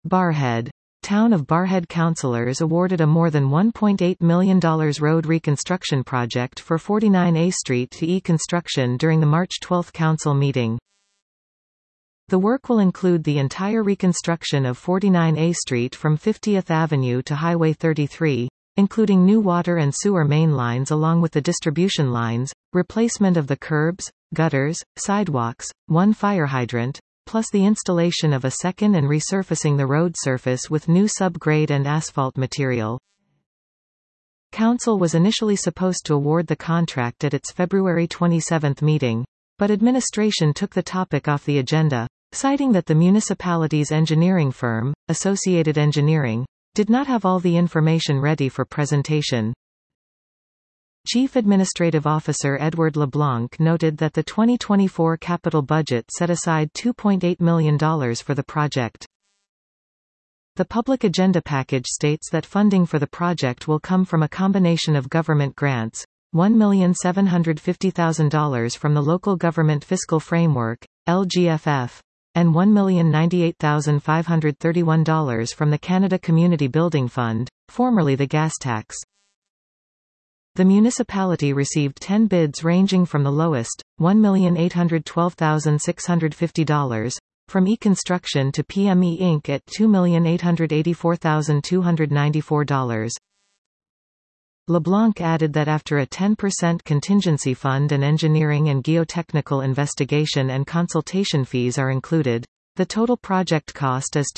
Barrhead. Town of Barrhead councillors awarded a more than $1.8 million road reconstruction project for 49A Street to E-Construction during the March 12 council meeting. The work will include the entire reconstruction of 49A Street from 50th Avenue to Highway 33, including new water and sewer main lines along with the distribution lines, replacement of the curbs, gutters, sidewalks, one fire hydrant, plus the installation of a second and resurfacing the road surface with new subgrade and asphalt material. Council was initially supposed to award the contract at its February 27 meeting, but administration took the topic off the agenda, citing that the municipality's engineering firm, Associated Engineering, did not have all the information ready for presentation. Chief Administrative Officer Edward LeBlanc noted that the 2024 capital budget set aside $2.8 million for the project. The public agenda package states that funding for the project will come from a combination of government grants, $1,750,000 from the Local Government Fiscal Framework, LGFF, and $1,098,531 from the Canada Community Building Fund, formerly the gas tax. The municipality received 10 bids ranging from the lowest, $1,812,650, from E-Construction to PME Inc. at $2,884,294. LeBlanc added that after a 10% contingency fund and engineering and geotechnical investigation and consultation fees are included, the total project cost is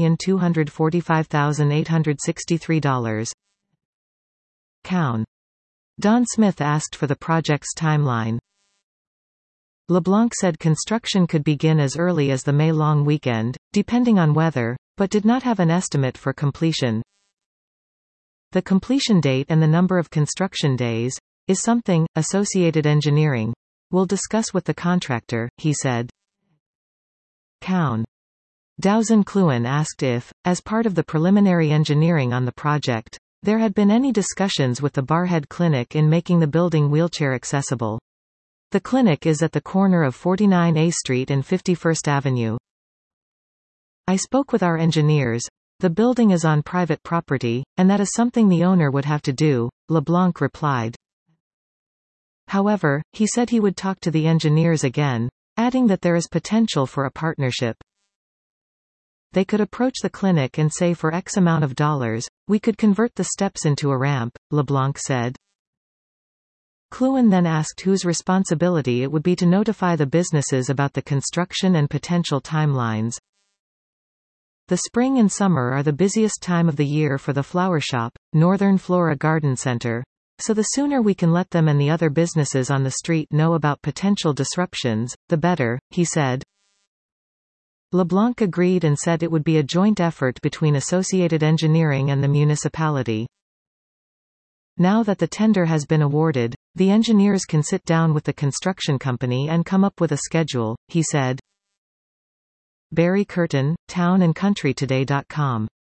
$2,245,863. Cown. Don Smith asked for the project's timeline. LeBlanc said construction could begin as early as the May long weekend, depending on weather, but did not have an estimate for completion. The completion date and the number of construction days is something Associated Engineering will discuss with the contractor, he said. Cown. Dowson Cluen asked if, as part of the preliminary engineering on the project, there had been any discussions with the Barrhead Clinic in making the building wheelchair accessible. The clinic is at the corner of 49A Street and 51st Avenue. I spoke with our engineers. The building is on private property, and that is something the owner would have to do, LeBlanc replied. However, he said he would talk to the engineers again, adding that there is potential for a partnership. They could approach the clinic and say for X amount of dollars, we could convert the steps into a ramp, LeBlanc said. Cluen then asked whose responsibility it would be to notify the businesses about the construction and potential timelines. The spring and summer are the busiest time of the year for the Flower Shop, Northern Flora Garden Center, so the sooner we can let them and the other businesses on the street know about potential disruptions, the better, he said. LeBlanc agreed and said it would be a joint effort between Associated Engineering and the municipality. Now that the tender has been awarded, the engineers can sit down with the construction company and come up with a schedule, he said. Barry Curtin, townandcountrytoday.com